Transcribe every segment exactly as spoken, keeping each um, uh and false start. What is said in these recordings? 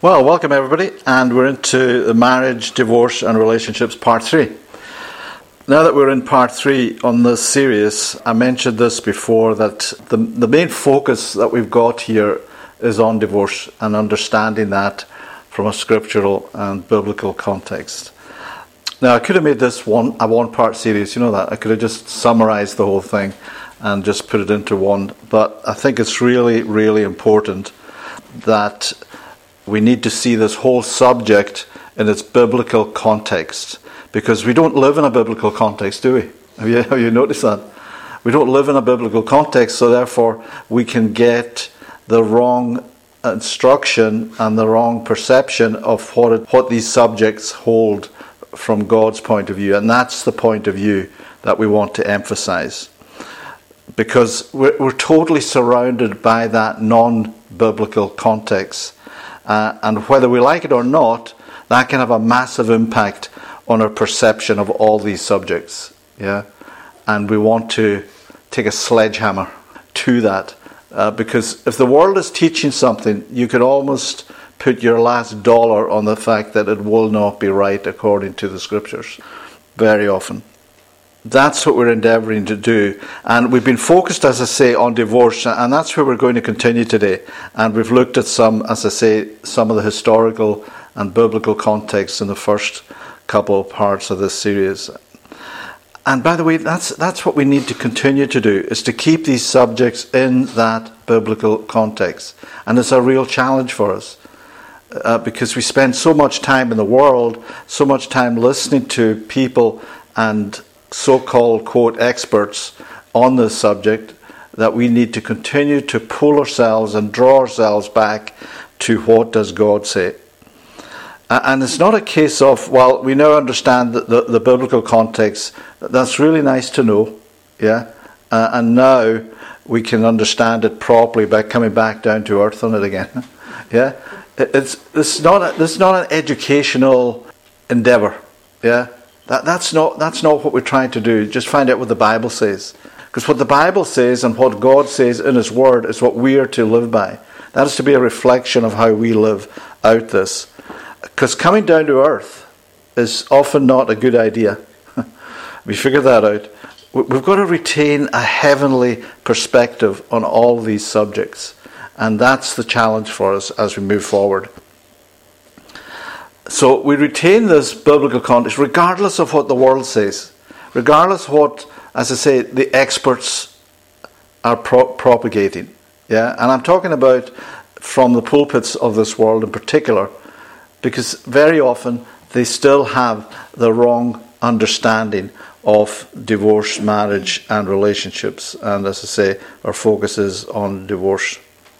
Well, welcome everybody, and we're into the marriage, divorce and relationships part three. Now that we're in part three on this series, I mentioned this before that the, the main focus that we've got here is on divorce and understanding that from a scriptural and biblical context. Now, I could have made this one a one-part series, you know that. I could have just summarized the whole thing and just put it into one, but I think it's really, really important that we need to see this whole subject in its biblical context, because we don't live in a biblical context, do we? Have you, have you noticed that? We don't live in a biblical context, so therefore we can get the wrong instruction and the wrong perception of what it, what these subjects hold from God's point of view, and that's the point of view that we want to emphasize, because we're, we're totally surrounded by that non-biblical context. Uh, and whether we like it or not, that can have a massive impact on our perception of all these subjects. Yeah, and we want to take a sledgehammer to that, uh, because if the world is teaching something, you could almost put your last dollar on the fact that it will not be right according to the scriptures. Very often. That's what we're endeavouring to do, and we've been focused, as I say, on divorce, and that's where we're going to continue today. And we've looked at some, as I say, some of the historical and biblical context in the first couple of parts of this series. And by the way, that's that's what we need to continue to do, is to keep these subjects in that biblical context. And it's a real challenge for us, uh, because we spend so much time in the world, so much time listening to people and so-called, quote, experts on this subject, that we need to continue to pull ourselves and draw ourselves back to what does God say. And it's not a case of, well, we now understand the, the, the biblical context. That's really nice to know, yeah? Uh, and now we can understand it properly by coming back down to earth on it again, yeah? It's, it's, not a, it's not an educational endeavour, yeah? That, that's not that's not what we're trying to do. Just find out what the Bible says. Because what the Bible says and what God says in His Word is what we are to live by. That is to be a reflection of how we live out this. Because coming down to earth is often not a good idea. We figured that out. We've got to retain a heavenly perspective on all these subjects. And that's the challenge for us as we move forward. So we retain this biblical context regardless of what the world says, regardless of what, as I say, the experts are pro- propagating. Yeah, and I'm talking about from the pulpits of this world in particular, because very often they still have the wrong understanding of divorce, marriage and relationships. And as I say, our focus is on divorce.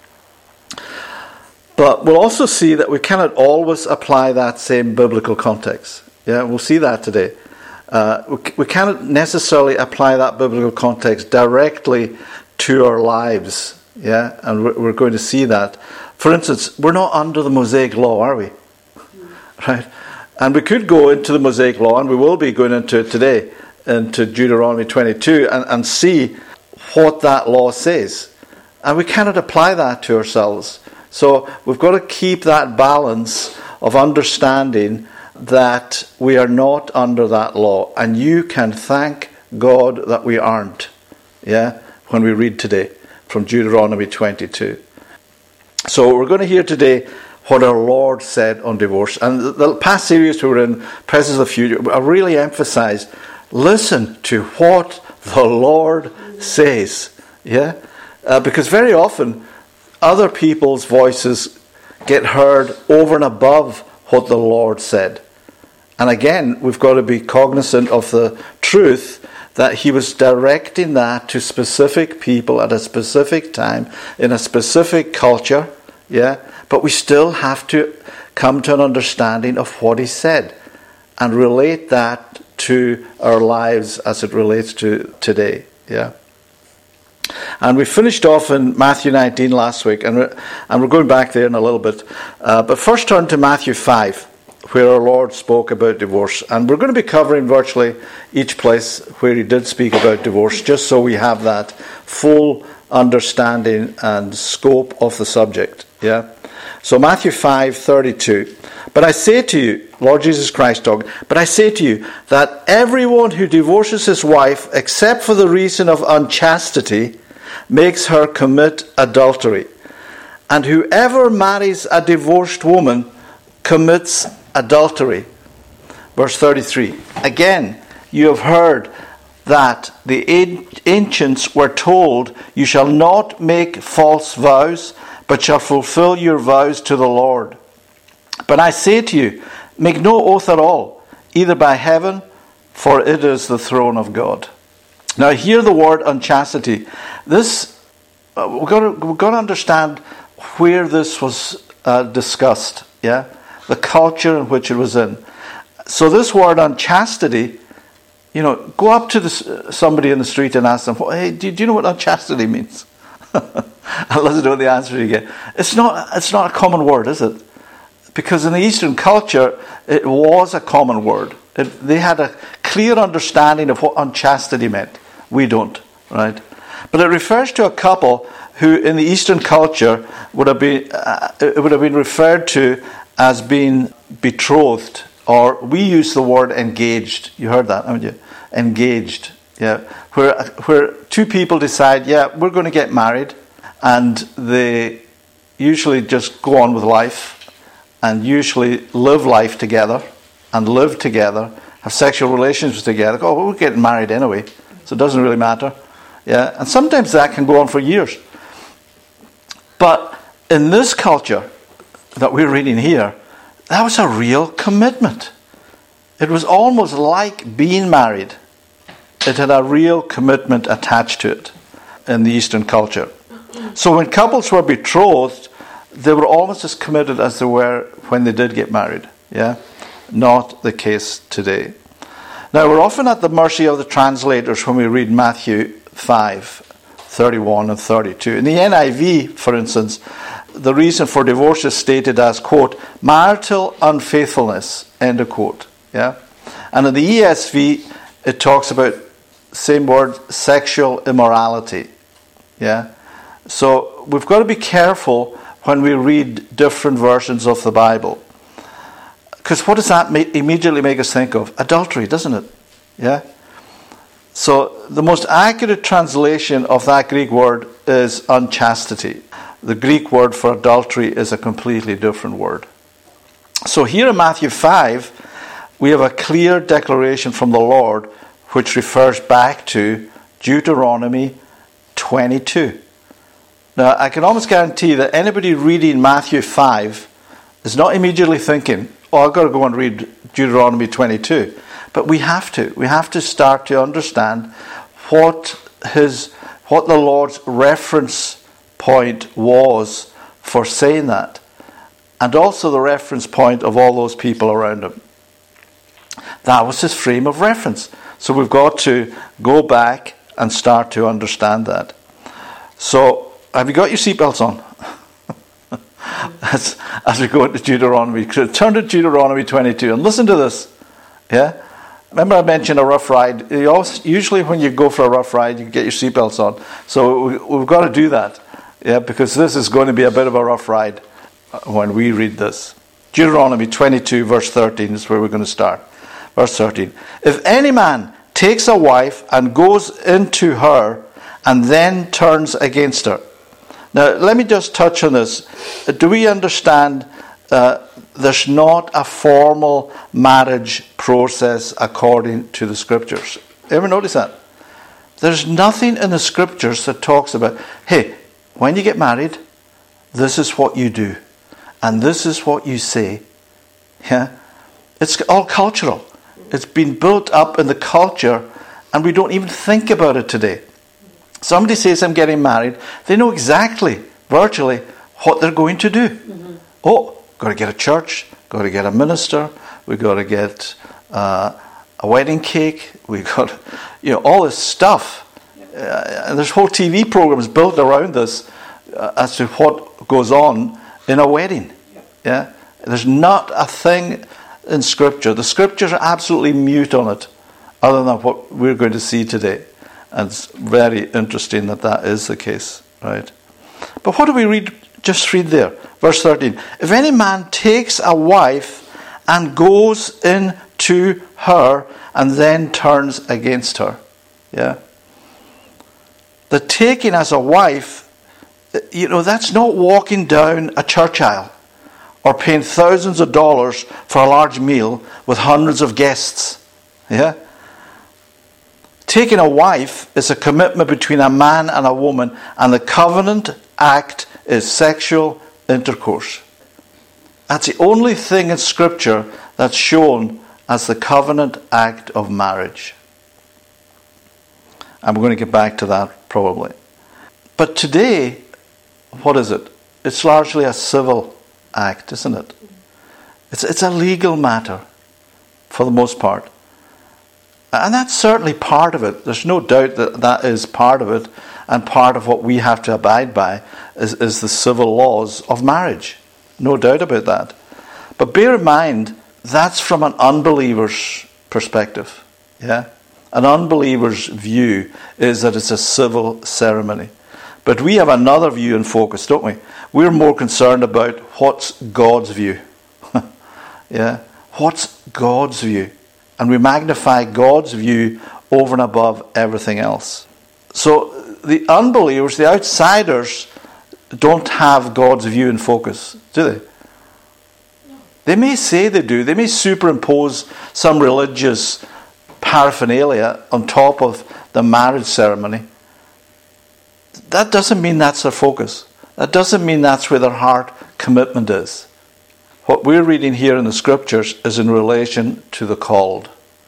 But we'll also see that we cannot always apply that same biblical context. Yeah, we'll see that today. Uh, we, we cannot necessarily apply that biblical context directly to our lives. Yeah, and we're, we're going to see that. For instance, we're not under the Mosaic Law, are we? Right? And we could go into the Mosaic Law, and we will be going into it today, into Deuteronomy twenty-two, and, and see what that law says. And we cannot apply that to ourselves. So we've got to keep that balance of understanding that we are not under that law. And you can thank God that we aren't. Yeah, when we read today from Deuteronomy twenty-two. So we're going to hear today what our Lord said on divorce. And the, the past series we were in, Presence of the Future, I really emphasized, listen to what the Lord says. Yeah, uh, because very often other people's voices get heard over and above what the Lord said. And again, we've got to be cognizant of the truth that He was directing that to specific people at a specific time, in a specific culture, yeah. But we still have to come to an understanding of what He said and relate that to our lives as it relates to today, yeah. And we finished off in Matthew nineteen last week, and we're, and we're going back there in a little bit. Uh, but first turn to Matthew five, where our Lord spoke about divorce. And we're going to be covering virtually each place where He did speak about divorce, just so we have that full understanding and scope of the subject. Yeah. So Matthew five thirty-two. But I say to you, Lord Jesus Christ talking, but I say to you that everyone who divorces his wife except for the reason of unchastity makes her commit adultery. And whoever marries a divorced woman commits adultery. Verse thirty-three. Again, you have heard that the ancients were told, you shall not make false vows, but shall fulfill your vows to the Lord. But I say to you, make no oath at all, either by heaven, for it is the throne of God. Now hear the word unchastity. This, uh, we've got to, we've got to understand where this was uh, discussed. Yeah, the culture in which it was in. So this word unchastity, you know, go up to the, somebody in the street and ask them, hey, do, do you know what unchastity means? And listen to what the answer you get. It's not, it's not a common word, is it? Because in the Eastern culture, it was a common word. It, they had a clear understanding of what unchastity meant. We don't, right? But it refers to a couple who, in the Eastern culture, would have been uh, it would have been referred to as being betrothed, or we use the word engaged. You heard that, haven't you? Engaged, yeah. Where where two people decide, yeah, we're going to get married, and they usually just go on with life. And usually live life together, and live together, have sexual relations together. Oh, well, we're getting married anyway, so it doesn't really matter. Yeah, and sometimes that can go on for years. But in this culture that we're reading here, that was a real commitment. It was almost like being married. It had a real commitment attached to it in the Eastern culture. So when couples were betrothed, they were almost as committed as they were when they did get married. Yeah? Not the case today. Now, we're often at the mercy of the translators when we read Matthew five, thirty-one and thirty-two. In the N I V, for instance, the reason for divorce is stated as, quote, marital unfaithfulness, end of quote. Yeah? And in the E S V, it talks about, same word, sexual immorality. Yeah? So we've got to be careful when we read different versions of the Bible. Because what does that ma- immediately make us think of? Adultery, doesn't it? Yeah? So the most accurate translation of that Greek word is unchastity. The Greek word for adultery is a completely different word. So here in Matthew five, we have a clear declaration from the Lord which refers back to Deuteronomy twenty-two. Now, I can almost guarantee that anybody reading Matthew five is not immediately thinking, oh, I've got to go and read Deuteronomy twenty-two. But we have to. We have to start to understand what his, what the Lord's reference point was for saying that. And also the reference point of all those people around him. That was his frame of reference. So we've got to go back and start to understand that. So, have you got your seatbelts on? as, as we go into Deuteronomy. Turn to Deuteronomy twenty-two and listen to this. Yeah? Remember I mentioned a rough ride. You always, usually when you go for a rough ride, you get your seatbelts on. So we, we've got to do that. Yeah, because this is going to be a bit of a rough ride when we read this. Deuteronomy twenty-two verse thirteen is where we're going to start. Verse thirteen. If any man takes a wife and goes into her and then turns against her. Now, let me just touch on this. Do we understand uh, there's not a formal marriage process according to the Scriptures? Ever notice that? There's nothing in the Scriptures that talks about, hey, when you get married, this is what you do. And this is what you say. Yeah? It's all cultural. It's been built up in the culture, and we don't even think about it today. Somebody says, I'm getting married. They know exactly, virtually, what they're going to do. Mm-hmm. Oh, got to get a church, got to get a minister, we've got to get uh, a wedding cake, we've got, you know, all this stuff. Uh, and there's whole T V programs built around this uh, as to what goes on in a wedding. Yeah, there's not a thing in Scripture. The Scriptures are absolutely mute on it, other than what we're going to see today. And it's very interesting that that is the case, right? But what do we read Just read there. Verse thirteen. If any man takes a wife and goes in to her and then turns against her. Yeah. The taking as a wife, you know, that's not walking down a church aisle or paying thousands of dollars for a large meal with hundreds of guests. Yeah. Taking a wife is a commitment between a man and a woman, and the covenant act is sexual intercourse. That's the only thing in Scripture that's shown as the covenant act of marriage. And we're going to get back to that probably. But today, what is it? It's largely a civil act, isn't it? It's, it's a legal matter for the most part. And that's certainly part of it. There's no doubt that that is part of it, and part of what we have to abide by is, is the civil laws of marriage. No doubt about that. But bear in mind, that's from an unbeliever's perspective. Yeah? An unbeliever's view is that it's a civil ceremony. But we have another view in focus, don't we? We're more concerned about what's God's view. Yeah? What's God's view? And we magnify God's view over and above everything else. So the unbelievers, the outsiders, don't have God's view in focus, do they? No. They may say they do. They may superimpose some religious paraphernalia on top of the marriage ceremony. That doesn't mean that's their focus. That doesn't mean that's where their heart commitment is. What we're reading here in the Scriptures is in relation to the called.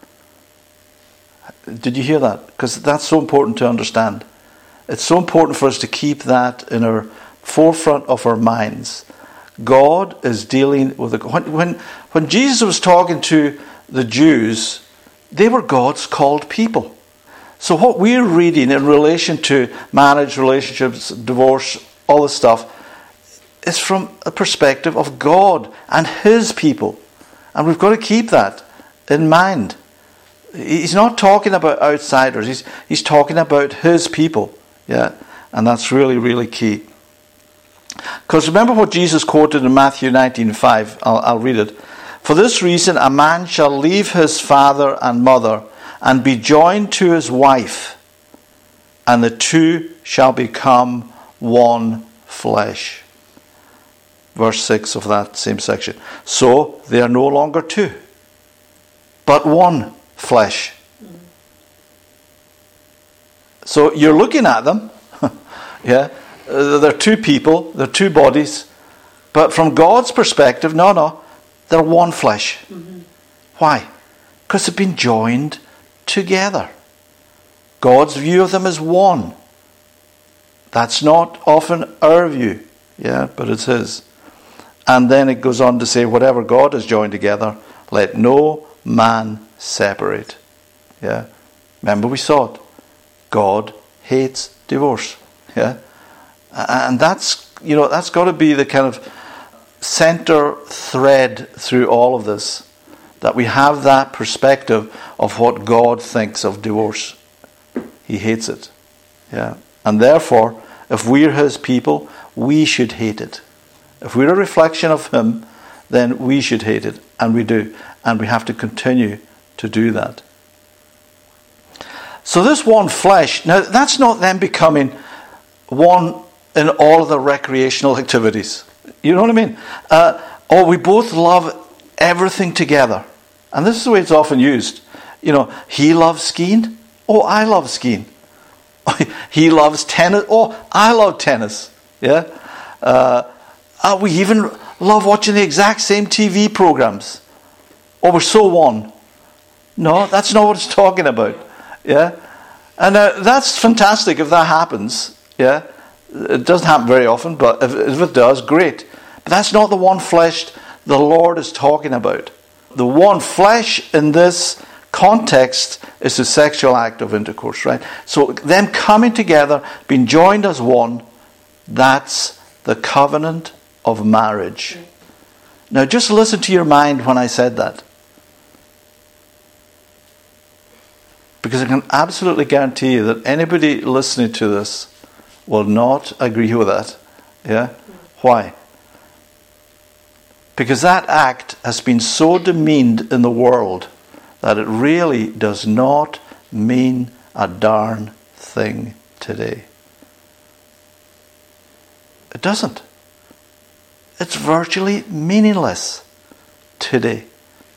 Did you hear that? Because that's so important to understand. It's so important for us to keep that in our forefront of our minds. God is dealing with... The, when, when, when Jesus was talking to the Jews, they were God's called people. So what we're reading in relation to marriage, relationships, divorce, all this stuff, is from a perspective of God and His people. And we've got to keep that in mind. He's not talking about outsiders. He's, he's talking about His people. Yeah, and that's really, really key. Because remember what Jesus quoted in Matthew nineteen five. I'll, I'll read it. For this reason, a man shall leave his father and mother and be joined to his wife, and the two shall become one flesh. Verse six of that same section. So they are no longer two, but one flesh. So you're looking at them, yeah, they're two people, they're two bodies, but from God's perspective, no, no, they're one flesh. Mm-hmm. Why? Because they've been joined together. God's view of them is one. That's not often our view, yeah, but it's His. And then it goes on to say, whatever God has joined together, let no man separate. Yeah, remember we saw it. God hates divorce. Yeah, and that's, you know, that's got to be the kind of center thread through all of this, that we have that perspective of what God thinks of divorce. He hates it. Yeah, and therefore, if we're His people, we should hate it. If we're a reflection of Him, then we should hate it, and we do, and we have to continue to do that. So this one flesh, now that's not them becoming one in all of the recreational activities. You know what I mean? Uh, or we both love everything together. And this is the way it's often used. You know, he loves skiing. Oh, I love skiing. He loves tennis. Oh, I love tennis. Yeah. Uh, uh, we even love watching the exact same T V programs. Oh, we're so one. No, that's not what it's talking about. Yeah, and uh, that's fantastic if that happens. Yeah, it doesn't happen very often, but if, if it does, great. But that's not the one flesh the Lord is talking about. The one flesh in this context is the sexual act of intercourse, right? So them coming together, being joined as one, that's the covenant of marriage. Now just listen to your mind when I said that. Because I can absolutely guarantee you that anybody listening to this will not agree with that. Yeah? Why? Because that act has been so demeaned in the world that it really does not mean a darn thing today. It doesn't. It's virtually meaningless today.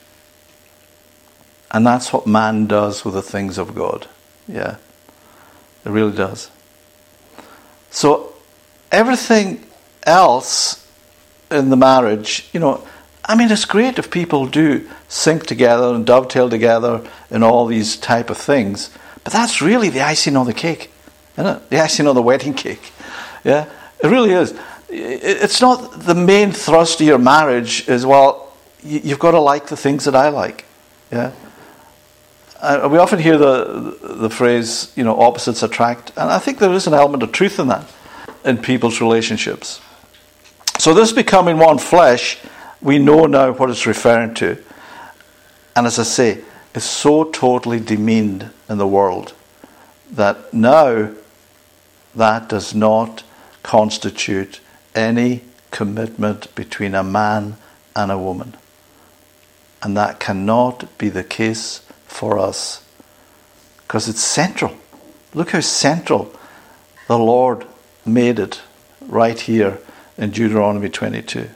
And that's what man does with the things of God. Yeah, it really does. So everything else in the marriage, you know, I mean, it's great if people do sync together and dovetail together in all these type of things, but that's really the icing on the cake, isn't it? The icing on the wedding cake. Yeah, it really is. It's not the main thrust of your marriage is, well, you've got to like the things that I like. Yeah. Uh, we often hear the the phrase, you know, opposites attract, and I think there is an element of truth in that in people's relationships. So this becoming one flesh, we know now what it's referring to. And as I say, it's so totally demeaned in the world that now that does not constitute any commitment between a man and a woman. And that cannot be the case for us, because it's central. Look how central the Lord made it right here in Deuteronomy twenty-two.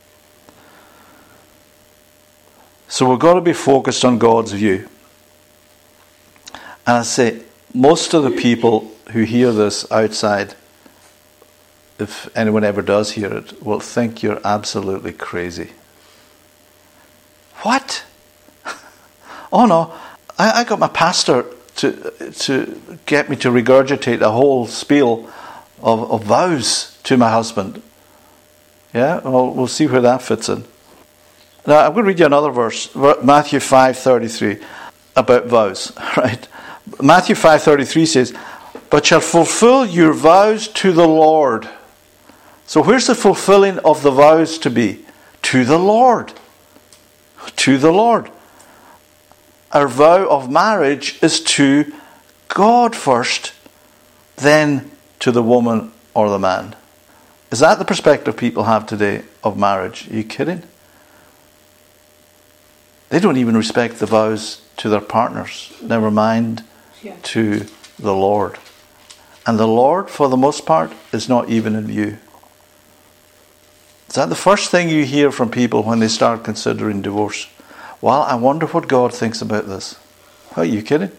So we've got to be focused on God's view. And I say, most of the people who hear this outside, if anyone ever does hear it, will think you're absolutely crazy. What? Oh no, I, I got my pastor to to get me to regurgitate a whole spiel of, of vows to my husband. Yeah, well, we'll see where that fits in. Now, I'm going to read you another verse, Matthew five thirty-three, about vows, right? Matthew five thirty-three says, "But shall fulfill your vows to the Lord." So where's the fulfilling of the vows to be? To the Lord. To the Lord. Our vow of marriage is to God first, then to the woman or the man. Is that the perspective people have today of marriage? Are you kidding? They don't even respect the vows to their partners, never mind yeah. to the Lord. And the Lord, for the most part, is not even in view. Is that the first thing you hear from people when they start considering divorce? Well, I wonder what God thinks about this. Are you kidding?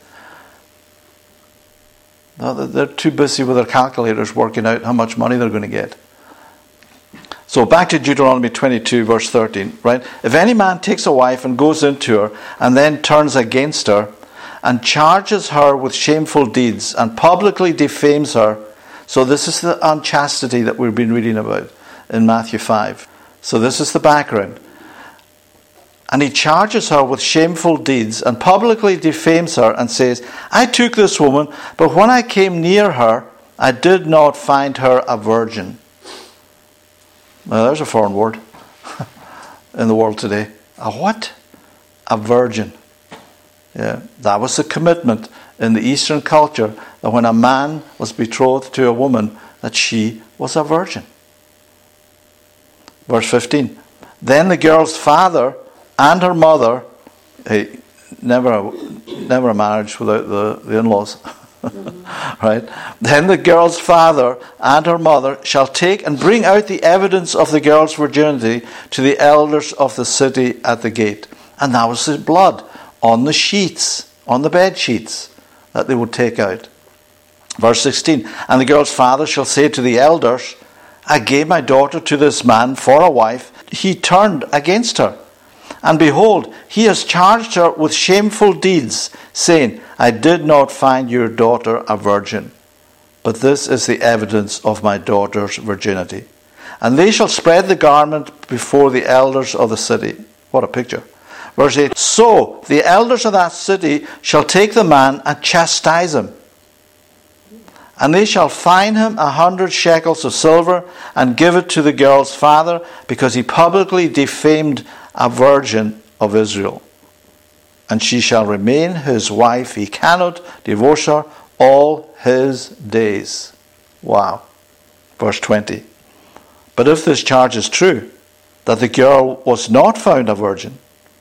No, they're too busy with their calculators working out how much money they're going to get. So back to Deuteronomy twenty-two, verse thirteen, right? "If any man takes a wife and goes into her and then turns against her and charges her with shameful deeds and publicly defames her," so this is the unchastity that we've been reading about in Matthew five. So this is the background. "And he charges her with shameful deeds and publicly defames her and says, I took this woman, but when I came near her, I did not find her a virgin." Now there's a foreign word in the world today. A what? A virgin. Yeah, that was the commitment in the Eastern culture, that when a man was betrothed to a woman, that she was a virgin. Verse fifteen. "Then the girl's father and her mother," hey, never a, never a marriage without the, the in-laws, mm-hmm. right? "Then the girl's father and her mother shall take and bring out the evidence of the girl's virginity to the elders of the city at the gate." And that was the blood on the sheets, on the bed sheets, that they would take out. Verse sixteen. "And the girl's father shall say to the elders, I gave my daughter to this man for a wife. He turned against her. And behold, he has charged her with shameful deeds, saying, I did not find your daughter a virgin. But this is the evidence of my daughter's virginity. And they shall spread the garment before the elders of the city." What a picture. Verse eight. "So the elders of that city shall take the man and chastise him. And they shall fine him a hundred shekels of silver and give it to the girl's father, because he publicly defamed a virgin of Israel. And she shall remain his wife. He cannot divorce her all his days." Wow. Verse twenty. But if this charge is true, that the girl was not found a virgin,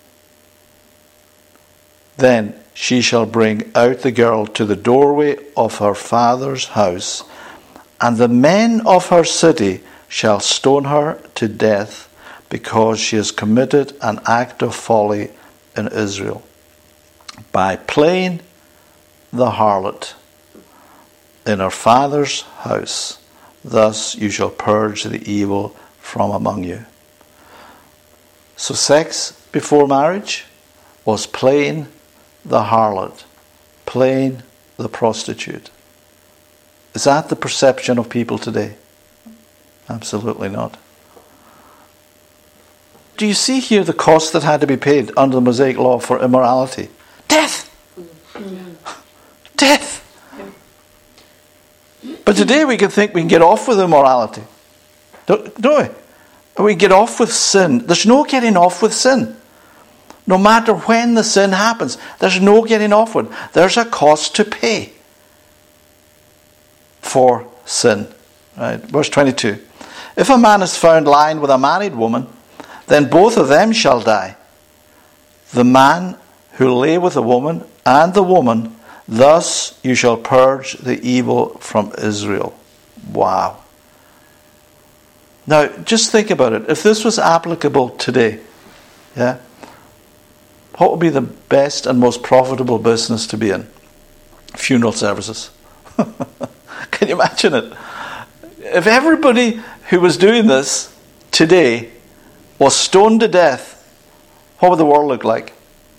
then she shall bring out the girl to the doorway of her father's house, and the men of her city shall stone her to death, because she has committed an act of folly in Israel, by playing the harlot in her father's house. Thus you shall purge the evil from among you. So sex before marriage was playing the harlot, playing the prostitute. Is that the perception of people today? Absolutely not. Do you see here the cost that had to be paid under the Mosaic law for immorality? Death! Death! But today we can think we can get off with immorality. Don't, don't we? We get off with sin. There's no getting off with sin. No matter when the sin happens, there's no getting off with it. There's a cost to pay for sin. Right? Verse twenty-two. If a man is found lying with a married woman, then both of them shall die. The man who lay with the woman and the woman, thus you shall purge the evil from Israel. Wow. Now, just think about it. If this was applicable today, yeah, what would be the best and most profitable business to be in? Funeral services. Can you imagine it? If everybody who was doing this today was stoned to death, what would the world look like?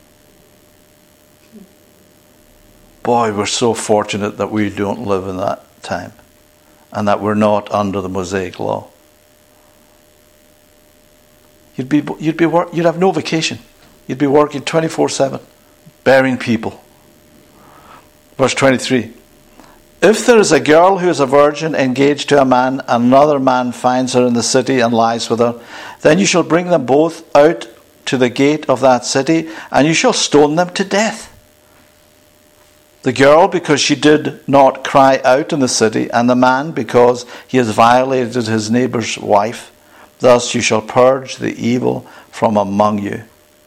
Boy, we're so fortunate that we don't live in that time and that we're not under the Mosaic law. You'd be, you'd be, you'd have no vacation. You'd be working twenty-four seven, burying people. Verse twenty-three. If there is a girl who is a virgin engaged to a man, and another man finds her in the city and lies with her, then you shall bring them both out to the gate of that city, and you shall stone them to death. The girl, because she did not cry out in the city, and the man, because he has violated his neighbour's wife. Thus you shall purge the evil from among you.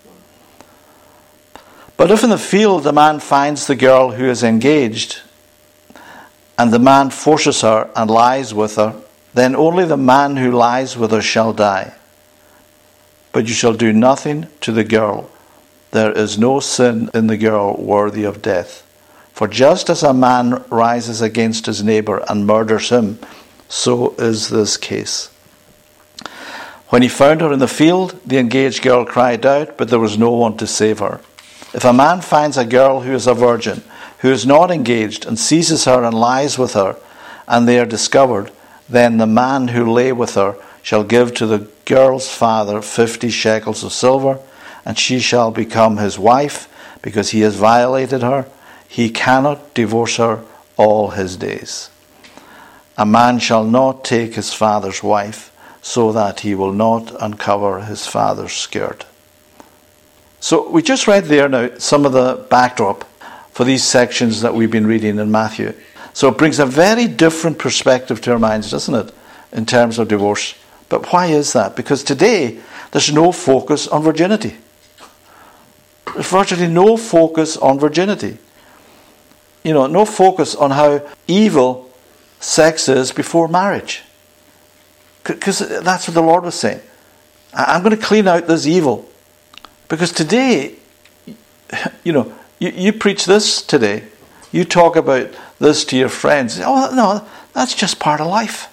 But if in the field the man finds the girl who is engaged, and the man forces her and lies with her, then only the man who lies with her shall die. But you shall do nothing to the girl. There is no sin in the girl worthy of death. For just as a man rises against his neighbour and murders him, so is this case. When he found her in the field, the engaged girl cried out, but there was no one to save her. If a man finds a girl who is a virgin, who is not engaged, and seizes her and lies with her, and they are discovered, then the man who lay with her shall give to the girl's father fifty shekels of silver, and she shall become his wife, because he has violated her. He cannot divorce her all his days. A man shall not take his father's wife, so that he will not uncover his father's skirt. So we just read there now some of the backdrop for these sections that we've been reading in Matthew. So it brings a very different perspective to our minds, doesn't it, in terms of divorce. But why is that? Because today there's no focus on virginity. There's virtually no focus on virginity. You know, no focus on how evil sex is before marriage. Because that's what the Lord was saying. I'm going to clean out this evil. Because today, you know, you, you preach this today. You talk about this to your friends. Oh, no, that's just part of life.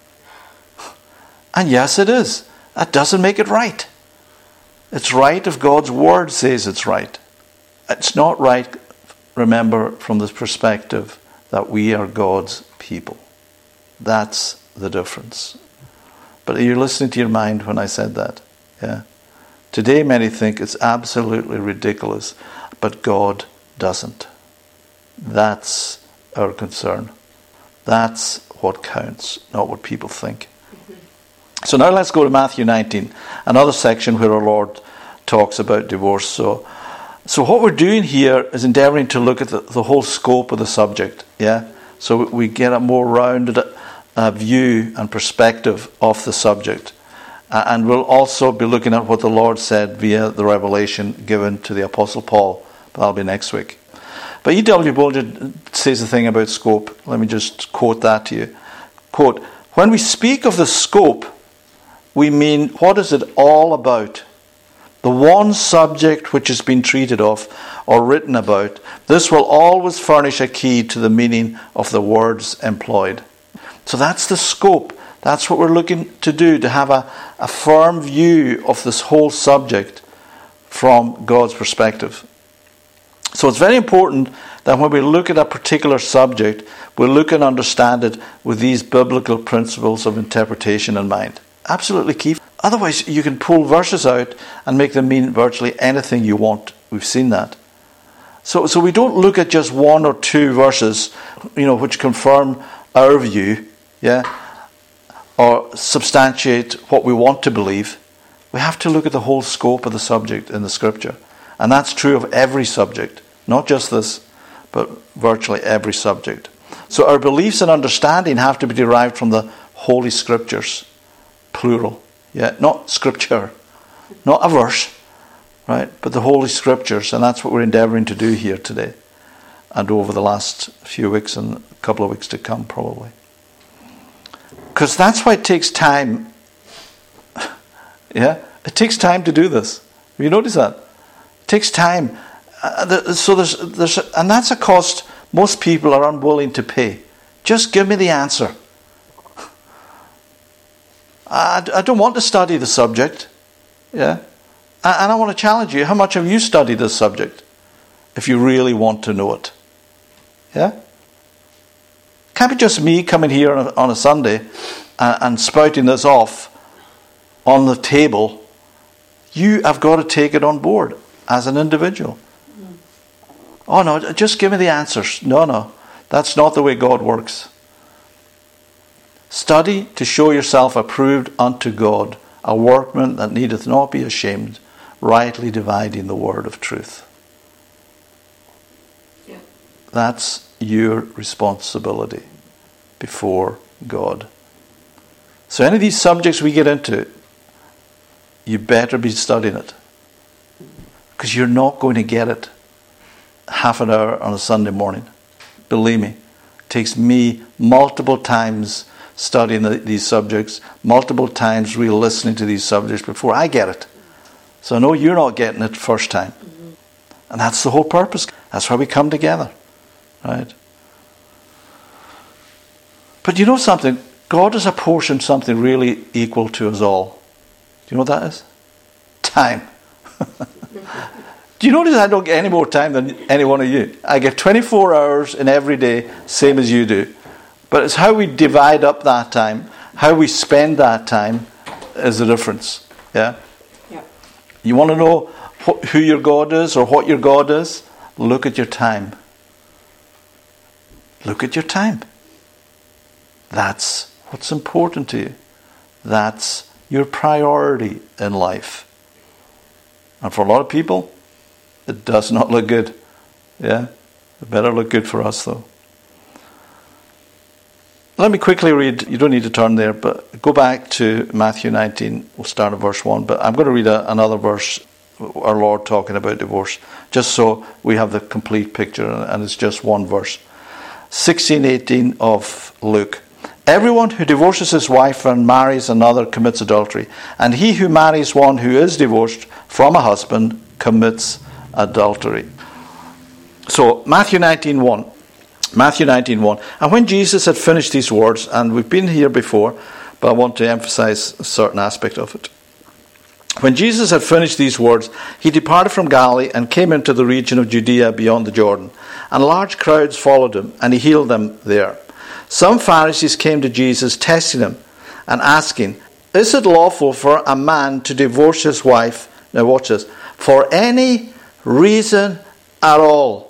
And yes, it is. That doesn't make it right. It's right if God's word says it's right. It's not right, remember, from this perspective that we are God's people. That's the difference. But you're listening to your mind when I said that. Yeah. Today many think it's absolutely ridiculous, but God doesn't. That's our concern. That's what counts, not what people think. Mm-hmm. So now let's go to Matthew nineteen, another section where our Lord talks about divorce. So, so what we're doing here is endeavouring to look at the, the whole scope of the subject. Yeah. So we get a more rounded uh, view and perspective of the subject. Uh, and we'll also be looking at what the Lord said via the revelation given to the Apostle Paul. But that'll be next week. But E W Bulger says a thing about scope. Let me just quote that to you. Quote, when we speak of the scope, we mean what is it all about? The one subject which has been treated of or written about. This will always furnish a key to the meaning of the words employed. So that's the scope. That's what we're looking to do, to have a, a firm view of this whole subject from God's perspective. So it's very important that when we look at a particular subject, we look and understand it with these biblical principles of interpretation in mind. Absolutely key. Otherwise, you can pull verses out and make them mean virtually anything you want. We've seen that. So, so we don't look at just one or two verses, you know, which confirm our view, yeah, or substantiate what we want to believe. We have to look at the whole scope of the subject in the Scripture. And that's true of every subject. Not just this, but virtually every subject. So our beliefs and understanding have to be derived from the Holy Scriptures. Plural. Yeah, not scripture. Not a verse. Right? But the Holy Scriptures. And that's what we're endeavouring to do here today. And over the last few weeks and a couple of weeks to come probably. Because that's why it takes time. Yeah? It takes time to do this. Have you noticed that? It takes time. Uh, so there's, there's, and that's a cost most people are unwilling to pay. Just give me the answer. I, I don't want to study the subject. Yeah? And I want to challenge you. How much have you studied this subject? If you really want to know it. Yeah? Can't be just me coming here on a, on a Sunday and, and spouting this off on the table. You have got to take it on board as an individual. Mm. Oh no, just give me the answers. No, no. That's not the way God works. Study to show yourself approved unto God, a workman that needeth not be ashamed, rightly dividing the word of truth. Yeah. That's your responsibility before God. So any of these subjects we get into, you better be studying it. Because you're not going to get it half an hour on a Sunday morning. Believe me. It takes me multiple times studying the, these subjects, multiple times re-listening to these subjects before I get it. So I know you're not getting it first time. Mm-hmm. And that's the whole purpose. That's why we come together. Right? But you know something? God has apportioned something really equal to us all. Do you know what that is? Time. Do you notice I don't get any more time than any one of you? I get twenty-four hours in every day, same as you do. But it's how we divide up that time, how we spend that time is the difference. Yeah? Yeah. You want to know wh- who your God is or what your God is? Look at your time. Look at your time. That's what's important to you. That's your priority in life. And for a lot of people, it does not look good. Yeah? It better look good for us though. Let me quickly read, you don't need to turn there, but go back to Matthew nineteen. We'll start at verse one. But I'm going to read a, another verse, our Lord talking about divorce, just so we have the complete picture, and it's just one verse. sixteen eighteen of Luke. Everyone who divorces his wife and marries another commits adultery. And he who marries one who is divorced from a husband commits adultery. So, Matthew nineteen one. Matthew nineteen one. And when Jesus had finished these words, and we've been here before, but I want to emphasize a certain aspect of it. When Jesus had finished these words, he departed from Galilee and came into the region of Judea beyond the Jordan. And large crowds followed him, and he healed them there. Some Pharisees came to Jesus, testing him and asking, is it lawful for a man to divorce his wife, now watch this, for any reason at all?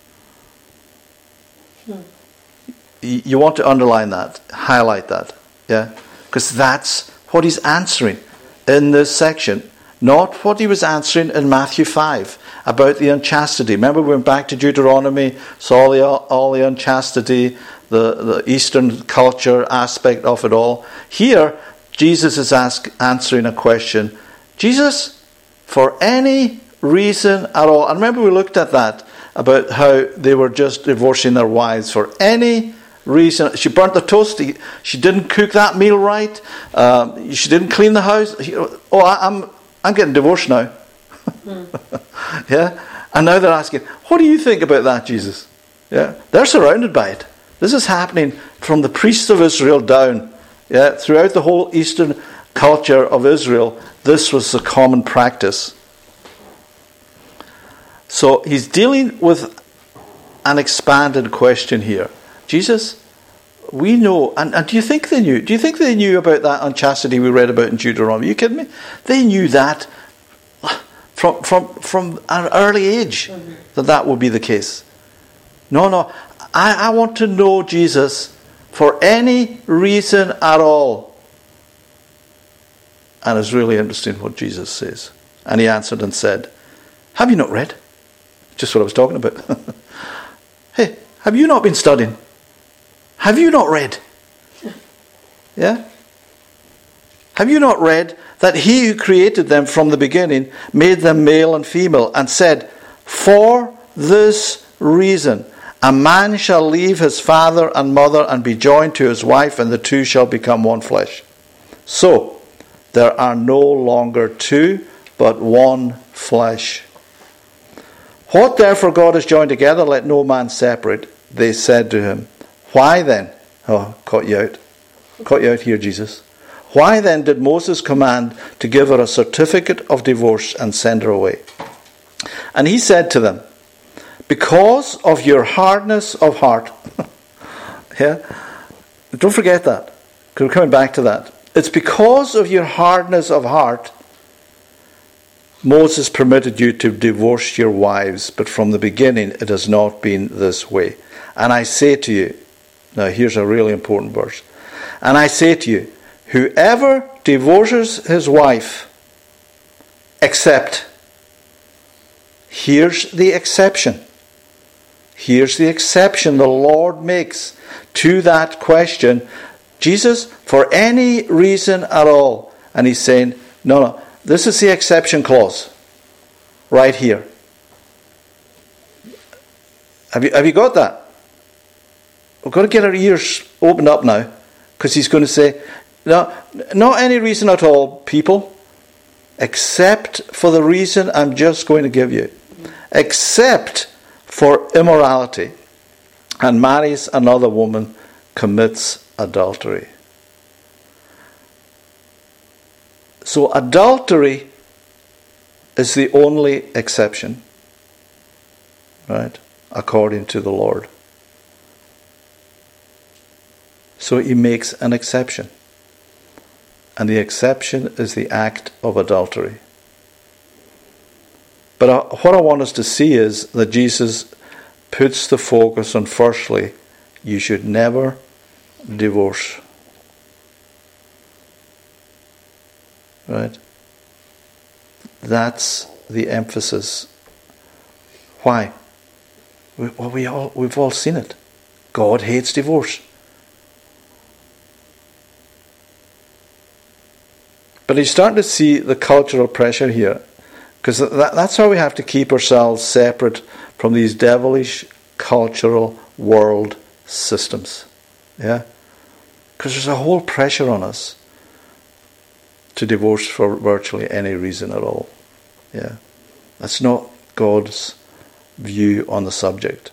Hmm. You want to underline that, highlight that, yeah? Because that's what he's answering in this section. Not what he was answering in Matthew five about the unchastity. Remember we went back to Deuteronomy, saw all the, all the unchastity, the, the Eastern culture aspect of it all. Here, Jesus is ask, answering a question. Jesus, for any reason at all, and remember we looked at that, about how they were just divorcing their wives for any reason. She burnt the toast, she didn't cook that meal right, um, she didn't clean the house. Oh, I, I'm, I'm getting divorced now. Mm. Yeah? And now they're asking, what do you think about that, Jesus? Yeah, they're surrounded by it. This is happening from the priests of Israel down. Yeah, throughout the whole Eastern culture of Israel, this was the common practice. So he's dealing with an expanded question here. Jesus, we know, and, and do you think they knew? Do you think they knew about that unchastity we read about in Deuteronomy? Are you kidding me? They knew that from from from an early age, mm-hmm. that that would be the case. No, no. I, I want to know Jesus for any reason at all. And it's really interesting what Jesus says. And he answered and said, have you not read? Just what I was talking about. Hey, have you not been studying? Have you not read? Yeah? Have you not read that he who created them from the beginning made them male and female, and said, for this reason a man shall leave his father and mother and be joined to his wife, and the two shall become one flesh. So there are no longer two, but one flesh. What therefore God has joined together, let no man separate. They said to him, why then? Oh, caught you out. Caught you out here, Jesus. Why then did Moses command to give her a certificate of divorce and send her away? And he said to them, because of your hardness of heart. Yeah? Don't forget that, because we're coming back to that. It's because of your hardness of heart Moses permitted you to divorce your wives, but from the beginning it has not been this way. And I say to you, now here's a really important verse. And I say to you, whoever divorces his wife, except, here's the exception. Here's the exception the Lord makes to that question. Jesus, for any reason at all. And he's saying, no, no, this is the exception clause. Right here. Have you, have you got that? We've got to get our ears opened up now. Because he's going to say, no, not any reason at all, people. Except for the reason I'm just going to give you. Except for immorality, and marries another woman, commits adultery. So adultery is the only exception, right, according to the Lord. So he makes an exception. And the exception is the act of adultery. But uh, what I want us to see is that Jesus puts the focus on, firstly, you should never divorce. Right? That's the emphasis. Why? We, well, we all, we've all seen it. God hates divorce. But he's starting to see the cultural pressure here. Because that, that's how we have to keep ourselves separate from these devilish cultural world systems. Yeah? Because there's a whole pressure on us to divorce for virtually any reason at all. Yeah? That's not God's view on the subject.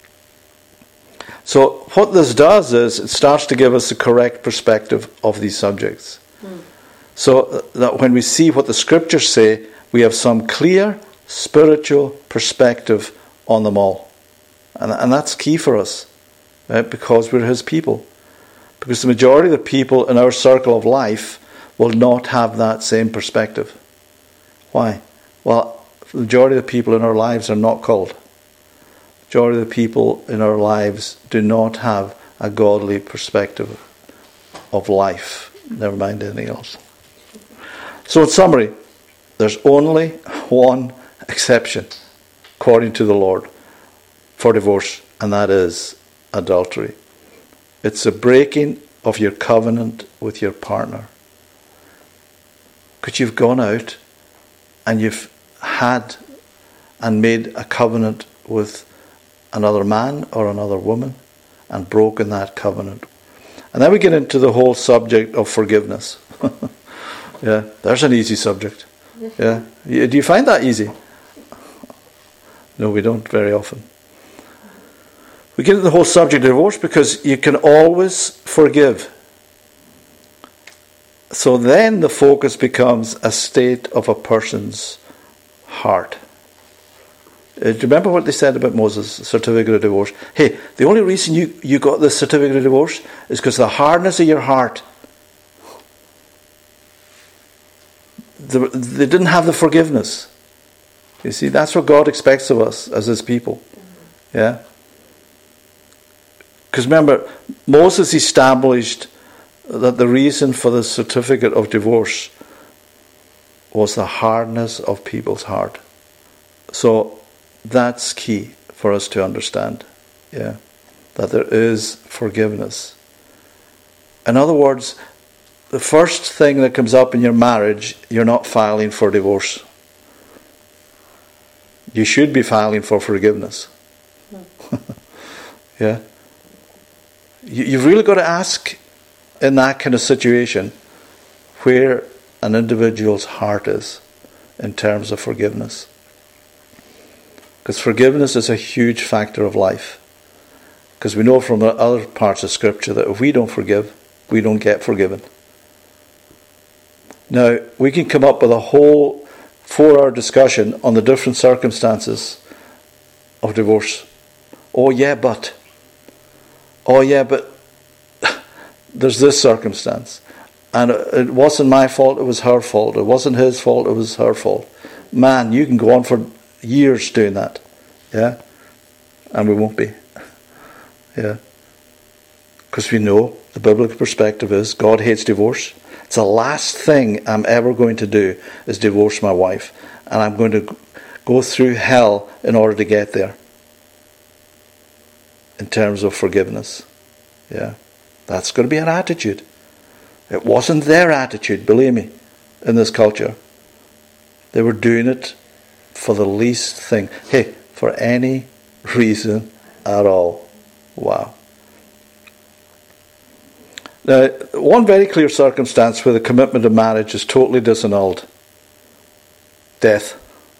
So what this does is it starts to give us the correct perspective of these subjects. Mm. So that when we see what the scriptures say, we have some clear spiritual perspective on them all. And, and that's key for us, right? Because we're his people. Because the majority of the people in our circle of life will not have that same perspective. Why? Well, the majority of the people in our lives are not called. The majority of the people in our lives do not have a godly perspective of life. Never mind anything else. So in summary, there's only one exception, according to the Lord, for divorce, and that is adultery. It's a breaking of your covenant with your partner. Because you've gone out and you've had and made a covenant with another man or another woman and broken that covenant. And then we get into the whole subject of forgiveness. Yeah, there's an easy subject. Yeah, do you find that easy? No, we don't very often. We get into the whole subject of divorce because you can always forgive. So then the focus becomes a state of a person's heart. Uh, do you remember what they said about Moses' certificate of divorce? Hey, the only reason you, you got this certificate of divorce is because the hardness of your heart. The, they didn't have the forgiveness. You see, that's what God expects of us as His people. Yeah? Because remember, Moses established that the reason for the certificate of divorce was the hardness of people's heart. So that's key for us to understand. Yeah, that there is forgiveness. In other words, the first thing that comes up in your marriage, you're not filing for divorce. You should be filing for forgiveness. Yeah. You, you've really got to ask in that kind of situation where an individual's heart is in terms of forgiveness. Because forgiveness is a huge factor of life. Because we know from the other parts of Scripture that if we don't forgive, we don't get forgiven. Now, we can come up with a whole four-hour discussion on the different circumstances of divorce. Oh yeah, but. Oh yeah, but there's this circumstance. And it wasn't my fault, it was her fault. It wasn't his fault, it was her fault. Man, you can go on for years doing that. Yeah? And we won't be. Yeah? Because we know the biblical perspective is God hates divorce. It's the last thing I'm ever going to do is divorce my wife. And I'm going to go through hell in order to get there. In terms of forgiveness. Yeah? That's going to be an attitude. It wasn't their attitude, believe me, in this culture. They were doing it for the least thing. Hey, for any reason at all. Wow. Now, one very clear circumstance where the commitment of marriage is totally disannulled. Death.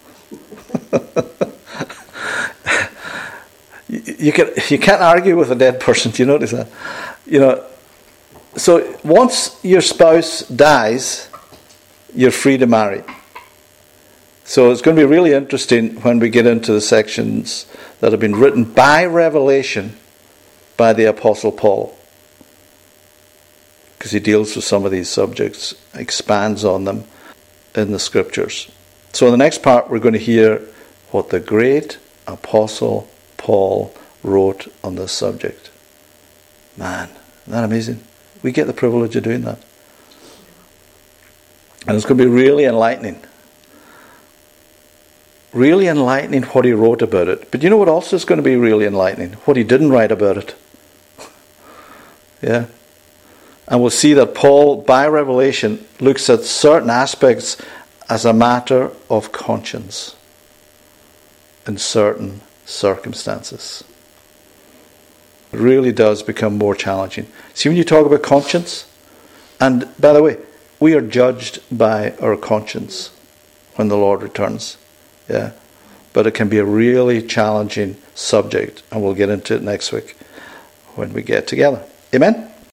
you, can, you can't argue with a dead person, do you notice that? You know, so once your spouse dies, you're free to marry. So it's going to be really interesting when we get into the sections that have been written by revelation by the Apostle Paul. Because he deals with some of these subjects, expands on them in the Scriptures. So in the next part we're going to hear what the great Apostle Paul wrote on this subject. Man, isn't that amazing? We get the privilege of doing that. And it's going to be really enlightening. Really enlightening what he wrote about it. But you know what else is going to be really enlightening? What he didn't write about it. Yeah. And we'll see that Paul, by revelation, looks at certain aspects as a matter of conscience in certain circumstances. It really does become more challenging. See, when you talk about conscience, and by the way, we are judged by our conscience when the Lord returns. Yeah, but it can be a really challenging subject, and we'll get into it next week when we get together. Amen?